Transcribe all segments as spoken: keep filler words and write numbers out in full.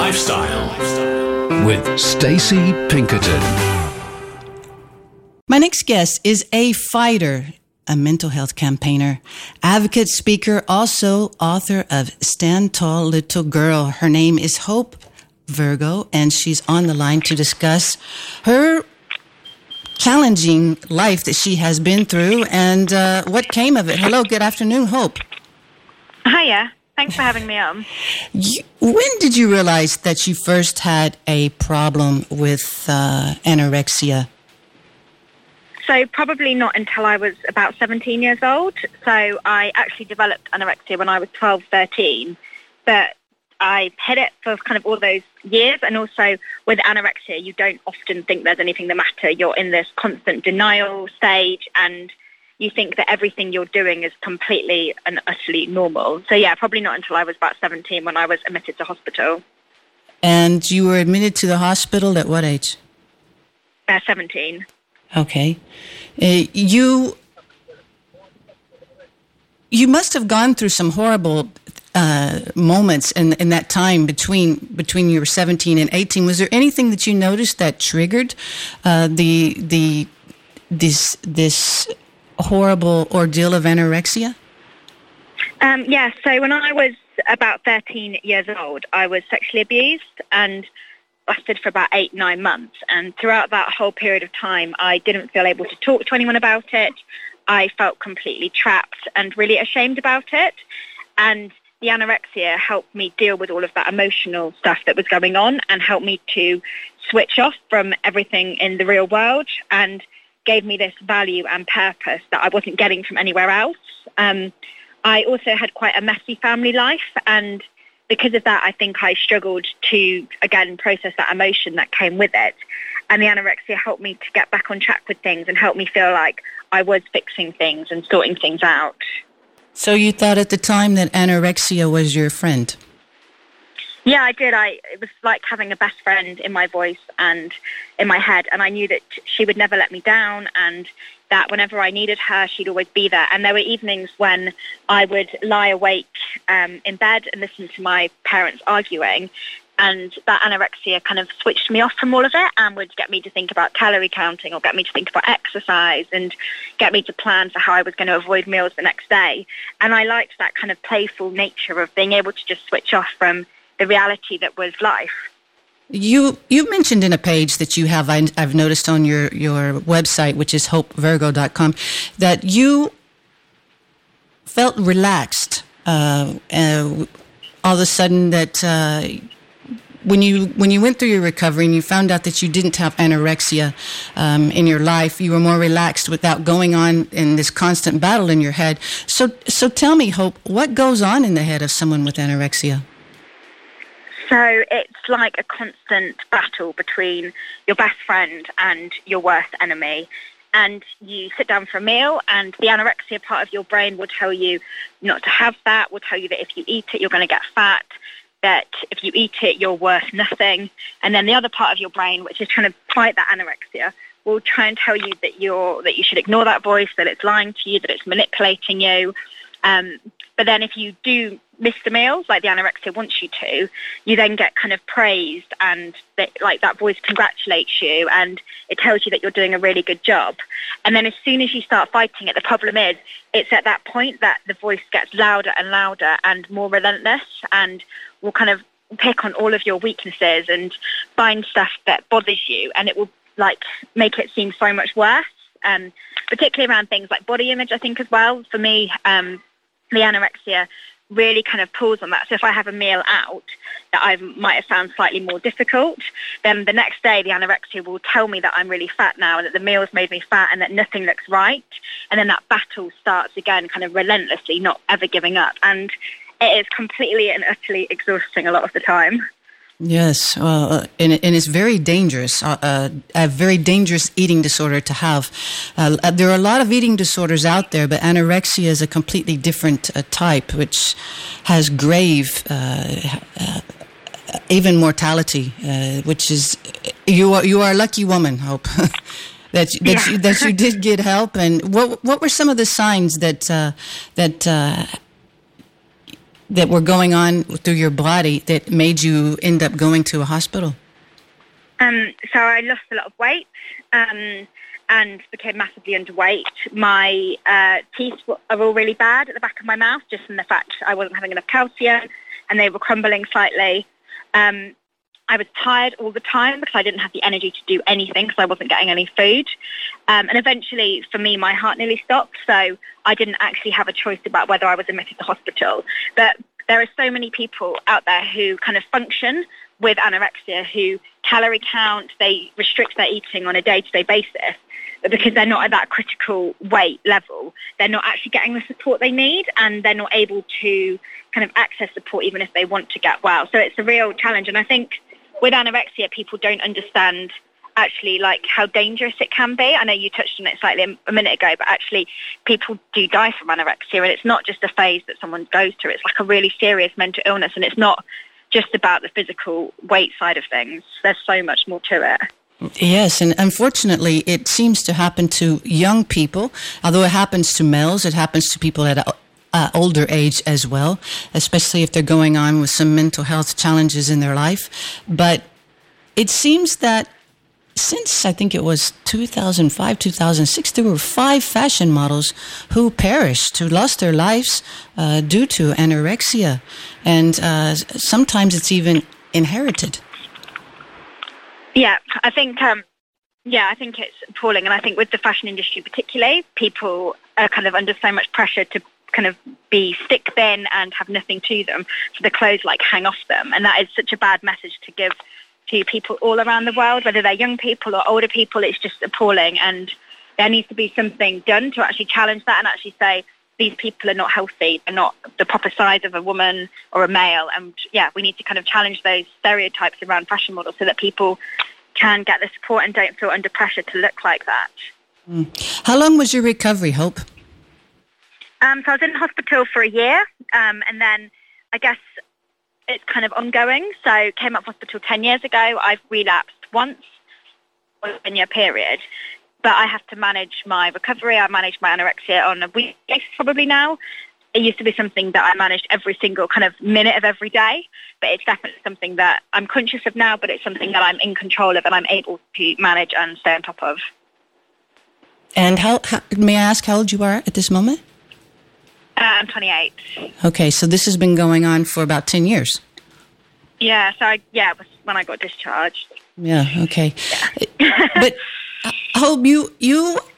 Lifestyle with Stacey Pinkerton. My next guest is a fighter, a mental health campaigner, advocate, speaker, also author of Stand Tall Little Girl. Her name is Hope Virgo, and she's on the line to discuss her challenging life that she has been through and uh, what came of it. Hello, good afternoon, Hope. Hiya. Thanks for having me on. You, when did you realize that you first had a problem with uh, anorexia? So probably not until I was about seventeen years old. So I actually developed anorexia when I was twelve, thirteen. But I hid it for kind of all those years. And also with anorexia, you don't often think there's anything the matter. You're in this constant denial stage and you think that everything you're doing is completely and utterly normal. So yeah, probably not until I was about seventeen when I was admitted to hospital. And you were admitted to the hospital at what age? Uh, seventeen. Okay. Uh, you you must have gone through some horrible uh, moments in, in that time between between you were seventeen and eighteen. Was there anything that you noticed that triggered uh, the the this this horrible ordeal of anorexia? Um, yeah, so when I was about thirteen years old, I was sexually abused and lasted for about eight, nine months. And throughout that whole period of time, I didn't feel able to talk to anyone about it. I felt completely trapped and really ashamed about it. And the anorexia helped me deal with all of that emotional stuff that was going on and helped me to switch off from everything in the real world and gave me this value and purpose that I wasn't getting from anywhere else. Um, I also had quite a messy family life, and because of that, I think I struggled to, again, process that emotion that came with it. And the anorexia helped me to get back on track with things and helped me feel like I was fixing things and sorting things out. So you thought at the time that anorexia was your friend? Yeah, I did. I it was like having a best friend in my voice and in my head, and I knew that she would never let me down and that whenever I needed her, she'd always be there. And there were evenings when I would lie awake um, in bed and listen to my parents arguing, and that anorexia kind of switched me off from all of it and would get me to think about calorie counting or get me to think about exercise and get me to plan for how I was going to avoid meals the next day. And I liked that kind of playful nature of being able to just switch off from the reality that was life. You you mentioned in a page that you have, I, I've noticed on your, your website, which is hope virgo dot com, that you felt relaxed uh, uh, all of a sudden that uh, when you when you went through your recovery and you found out that you didn't have anorexia um, in your life, you were more relaxed without going on in this constant battle in your head. So so tell me, Hope, what goes on in the head of someone with anorexia? So it's like a constant battle between your best friend and your worst enemy. And you sit down for a meal and the anorexia part of your brain will tell you not to have that, will tell you that if you eat it, you're going to get fat, that if you eat it, you're worth nothing. And then the other part of your brain, which is trying to fight that anorexia, will try and tell you that you're that you should ignore that voice, that it's lying to you, that it's manipulating you. Um, but then if you do miss the meals like the anorexia wants you to, you then get kind of praised and that, like that voice congratulates you and it tells you that you're doing a really good job. And then as soon as you start fighting it, the problem is it's at that point that the voice gets louder and louder and more relentless and will kind of pick on all of your weaknesses and find stuff that bothers you, and it will like make it seem so much worse. Um, particularly around things like body image, I think as well. For me, um, the anorexia really kind of pulls on that. So if I have a meal out that I might have found slightly more difficult, then the next day the anorexia will tell me that I'm really fat now and that the meal's made me fat and that nothing looks right. And then that battle starts again, kind of relentlessly, not ever giving up. And it is completely and utterly exhausting a lot of the time. Yes, well, uh, and, and it's very dangerous, uh, uh, a very dangerous eating disorder to have. Uh, there are a lot of eating disorders out there, but anorexia is a completely different uh, type, which has grave, uh, uh, even mortality, uh, which is, you are, you are a lucky woman, Hope, that, that, yeah. you, that you did get help. And what what were some of the signs that, uh, that, uh, that were going on through your body that made you end up going to a hospital? Um, so I lost a lot of weight um, and became massively underweight. My uh, teeth are all really bad at the back of my mouth, just from the fact I wasn't having enough calcium, and they were crumbling slightly. Um, I was tired all the time because I didn't have the energy to do anything because I wasn't getting any food. Um, and eventually, for me, my heart nearly stopped. So I didn't actually have a choice about whether I was admitted to hospital. But there are so many people out there who kind of function with anorexia, who calorie count, they restrict their eating on a day-to-day basis. But because they're not at that critical weight level, they're not actually getting the support they need, and they're not able to kind of access support even if they want to get well. So it's a real challenge. And I think with anorexia, people don't understand actually like how dangerous it can be. I know you touched on it slightly a minute ago, but actually people do die from anorexia, and it's not just a phase that someone goes through. It's like a really serious mental illness, and it's not just about the physical weight side of things. There's so much more to it. Yes, and unfortunately, it seems to happen to young people. Although it happens to males, it happens to people at a Uh, older age as well, especially if they're going on with some mental health challenges in their life. But it seems that since, I think it was two thousand five, two thousand six, there were five fashion models who perished, who lost their lives uh, due to anorexia. And uh, sometimes it's even inherited. Yeah, I think... Um Yeah, I think it's appalling. And I think with the fashion industry particularly, people are kind of under so much pressure to kind of be stick thin and have nothing to them, so the clothes like hang off them. And that is such a bad message to give to people all around the world, whether they're young people or older people. It's just appalling. And there needs to be something done to actually challenge that and actually say, these people are not healthy. They're not the proper size of a woman or a male. And yeah, we need to kind of challenge those stereotypes around fashion models so that people can get the support and don't feel under pressure to look like that. Mm. How long was your recovery, Hope? Um, so I was in hospital for a year, um, and then I guess it's kind of ongoing. So came out of hospital ten years ago. I've relapsed once in a ten-year period, but I have to manage my recovery. I manage my anorexia on a weekly basis probably now. It used to be something that I managed every single kind of minute of every day, but it's definitely something that I'm conscious of now, but it's something that I'm in control of and I'm able to manage and stay on top of. And how, how may I ask how old you are at this moment? Uh, I'm twenty-eight. Okay, so this has been going on for about ten years. Yeah, so I, yeah, it was when I got discharged. Yeah, okay. Yeah. But Hope, you you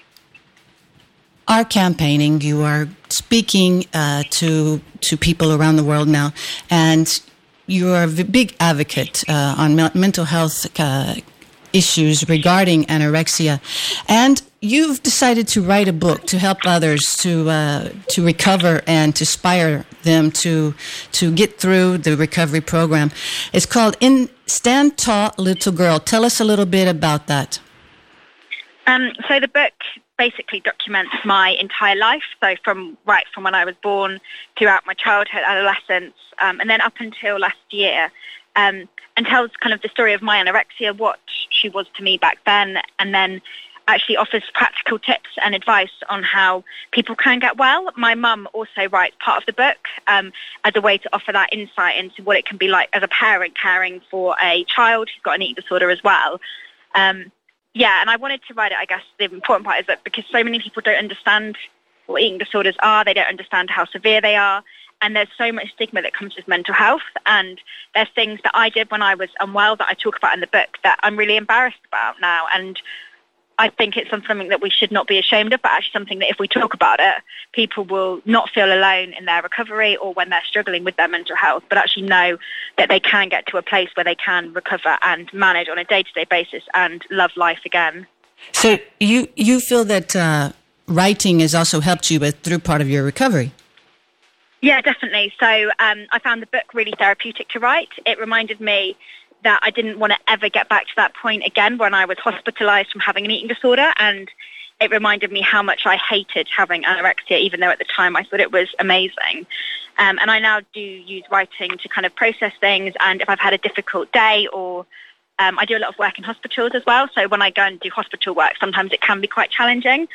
are campaigning, you are speaking uh, to to people around the world now, and you are a big advocate uh, on me- mental health uh, issues regarding anorexia, and you've decided to write a book to help others to uh, to recover and to inspire them to to get through the recovery program. It's called In Stand Tall, Little Girl. Tell us a little bit about that. Um, so the book basically documents my entire life, so from right from when I was born throughout my childhood, adolescence, um, and then up until last year, um, and tells kind of the story of my anorexia, what she was to me back then, and then actually offers practical tips and advice on how people can get well. My mum also writes part of the book um, as a way to offer that insight into what it can be like as a parent caring for a child who's got an eating disorder as well. Um, Yeah, and I wanted to write it, I guess the important part is that because so many people don't understand what eating disorders are, they don't understand how severe they are, and there's so much stigma that comes with mental health, and there's things that I did when I was unwell that I talk about in the book that I'm really embarrassed about now, and I think it's something that we should not be ashamed of, but actually something that if we talk about it, people will not feel alone in their recovery or when they're struggling with their mental health, but actually know that they can get to a place where they can recover and manage on a day-to-day basis and love life again. So you you feel that uh, writing has also helped you with through part of your recovery? Yeah, definitely. So um, I found the book really therapeutic to write. It reminded me that I didn't want to ever get back to that point again when I was hospitalized from having an eating disorder, and it reminded me how much I hated having anorexia, even though at the time I thought it was amazing. Um, and I now do use writing to kind of process things, and if I've had a difficult day or Um, I do a lot of work in hospitals as well, so when I go and do hospital work, sometimes it can be quite challenging.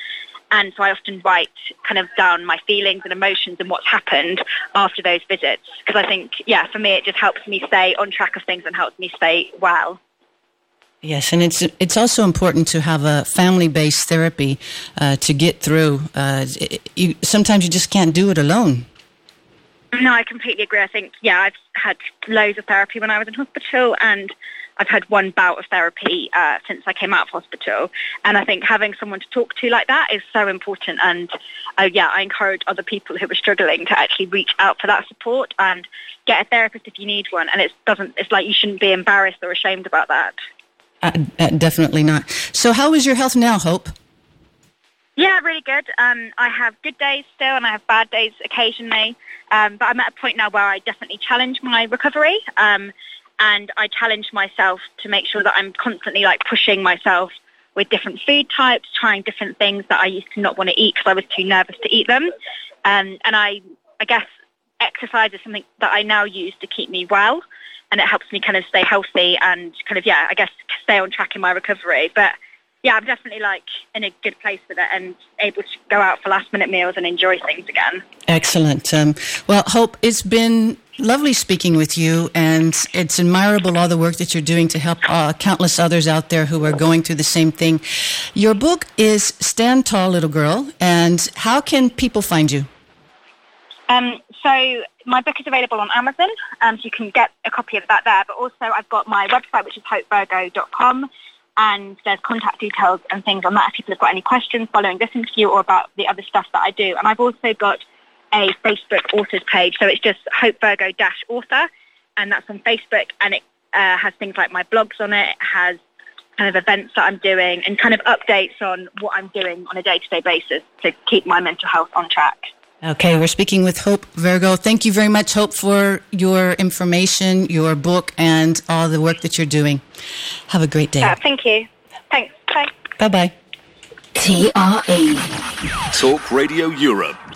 And so I often write kind of down my feelings and emotions and what's happened after those visits. Because I think, yeah, for me, it just helps me stay on track of things and helps me stay well. Yes, and it's it's also important to have a family-based therapy uh, to get through. Uh, you, sometimes you just can't do it alone. No, I completely agree. I think, yeah, I've had loads of therapy when I was in hospital, and I've had one bout of therapy uh, since I came out of hospital. And I think having someone to talk to like that is so important. And uh, yeah, I encourage other people who are struggling to actually reach out for that support and get a therapist if you need one. And it doesn't. It's like you shouldn't be embarrassed or ashamed about that. Uh, uh, definitely not. So how is your health now, Hope? Yeah, really good. Um, I have good days still and I have bad days occasionally. Um, but I'm at a point now where I definitely challenge my recovery. Um, and I challenge myself to make sure that I'm constantly like pushing myself with different food types, trying different things that I used to not want to eat because I was too nervous to eat them. Um, and I, I guess exercise is something that I now use to keep me well. And it helps me kind of stay healthy and kind of, yeah, I guess stay on track in my recovery. But yeah, I'm definitely like in a good place with it and able to go out for last minute meals and enjoy things again. Excellent. Um, well, Hope, it's been lovely speaking with you, and it's admirable all the work that you're doing to help uh, countless others out there who are going through the same thing. Your book is Stand Tall, Little Girl, and how can people find you? Um, so my book is available on Amazon, um, so you can get a copy of that there. But also I've got my website, which is hope virgo dot com, and there's contact details and things on that if people have got any questions following this interview or about the other stuff that I do. And I've also got a Facebook authors page, so it's just Hope Virgo dash author, and that's on Facebook, and it uh, has things like my blogs on it. It has kind of events that I'm doing and kind of updates on what I'm doing on a day-to-day basis to keep my mental health on track. Okay, we're speaking with Hope Virgo. Thank you very much, Hope, for your information, your book, and all the work that you're doing. Have a great day. Uh, thank you. Thanks. Bye. Bye-bye. T R E Talk Radio Europe.